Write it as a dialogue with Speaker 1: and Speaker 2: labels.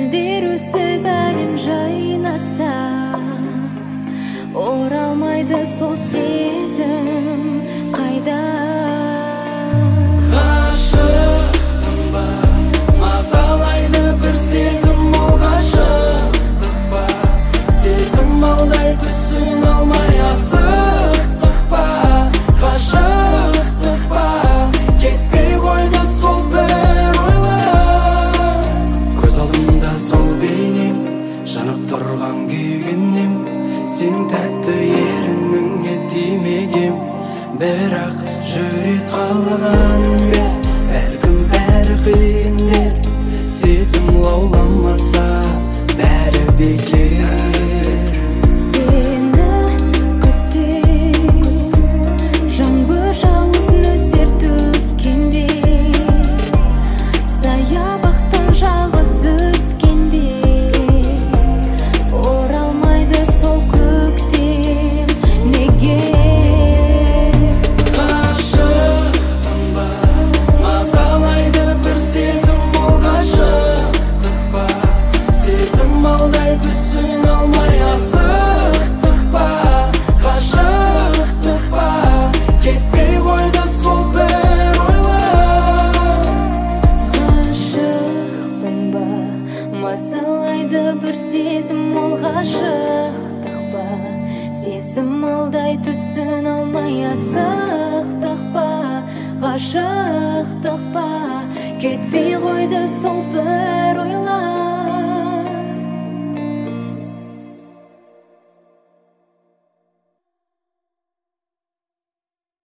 Speaker 1: гүлдер өсіп әлем жайнаса, оралмайды сол сезім қайда.
Speaker 2: Ғашықтың ба, мазалайды бір сезім, ол ғашықтық па, сезім алдай түсін алмай асықтық па. Ғашықтық па, кетпей қойды сол бір ойлар. Көз алдымда сол бейнем, жанып тұрған күйгеннен, сенің тәтті ерініңе тимегем. Бірақ жүрек қалаған бәлкім бәрі қиындер, сезім лауламаса бәрі бекер.
Speaker 1: Сені күтем, жаңбыр жауып нөсер төккенде, саябақтан жалғыз өткенде, оралмайды сол көктем неге.
Speaker 2: Ғашықтың ба, мазалайды бір сезім, ол ғашықтық па, сезім алдай түсін алмай асықтық па. Ғашықтық па, кетпей қойды сол бір ойлар.
Speaker 1: Ғашықпын ба, мазалайды бір сезім, ол ғашықтық па, сезім алдай түсін алмай асықтық па. Ғашықтық па, кетпей қойды сол бір ойлар.